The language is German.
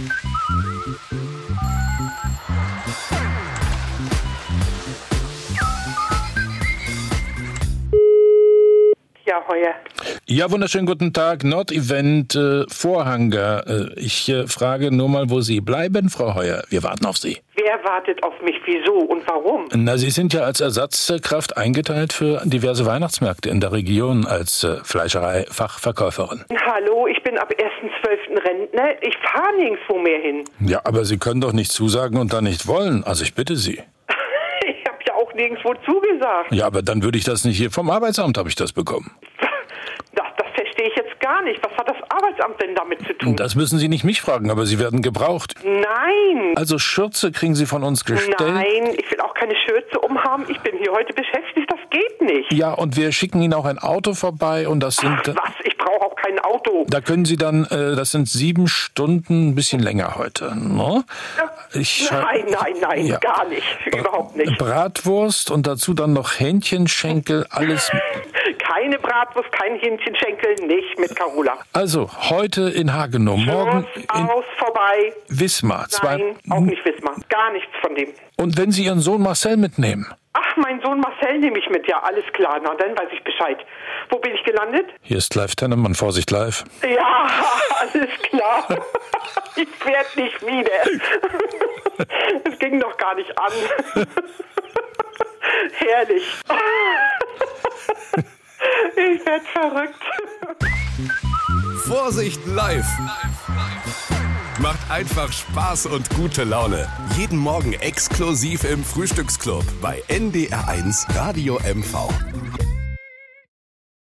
Ja, Heuer. Ja, wunderschönen guten Tag. Nordevent Vorhanger. Ich frage nur mal, wo Sie bleiben, Frau Heuer. Wir warten auf Sie. Wer wartet auf mich? Wieso und warum? Na, Sie sind ja als Ersatzkraft eingeteilt für diverse Weihnachtsmärkte in der Region als Fleischerei-Fachverkäuferin. Hallo, ich bin ab 1.12. Rentner. Ich fahre nirgendwo mehr hin. Ja, aber Sie können doch nicht zusagen und dann nicht wollen. Also ich bitte Sie. Ich habe ja auch nirgendwo zugesagt. Ja, aber dann würde ich das nicht hier vom Arbeitsamt, habe ich das bekommen. Das verstehe ich jetzt gar nicht. Was hat das Arbeitsamt denn damit zu tun? Das müssen Sie nicht mich fragen, aber Sie werden gebraucht. Nein. Also Schürze kriegen Sie von uns gestellt. Nein, ich will auch keine Schürze umhaben. Ich bin hier heute beschäftigt. Das geht nicht. Ja, und wir schicken Ihnen auch ein Auto vorbei und das sind... Ach, was? Ich brauche auch kein Auto. Da können Sie dann, das sind 7 Stunden, ein bisschen länger heute. Ne? Nein, Ja. gar nicht. Überhaupt nicht. Bratwurst und dazu dann noch Hähnchenschenkel, alles. Keine Bratwurst, kein Hähnchenschenkel, nicht mit Carola. Also, heute in Hagenow, morgen in Aus, vorbei. Wismar. Nein, auch nicht Wismar. Gar nichts von dem. Und wenn Sie Ihren Sohn Marcel mitnehmen? Ach, mein Sohn Marcel nehme ich mit. Ja, alles klar. Na, dann weiß ich Bescheid. Wo bin ich gelandet? Hier ist Live Tennemann, Vorsicht live. Ja, alles klar. Ich werde nicht wieder. Es ging doch gar nicht an. Herrlich. Ich werde verrückt. Vorsicht live. Macht einfach Spaß und gute Laune. Jeden Morgen exklusiv im Frühstücksclub bei NDR1 Radio MV.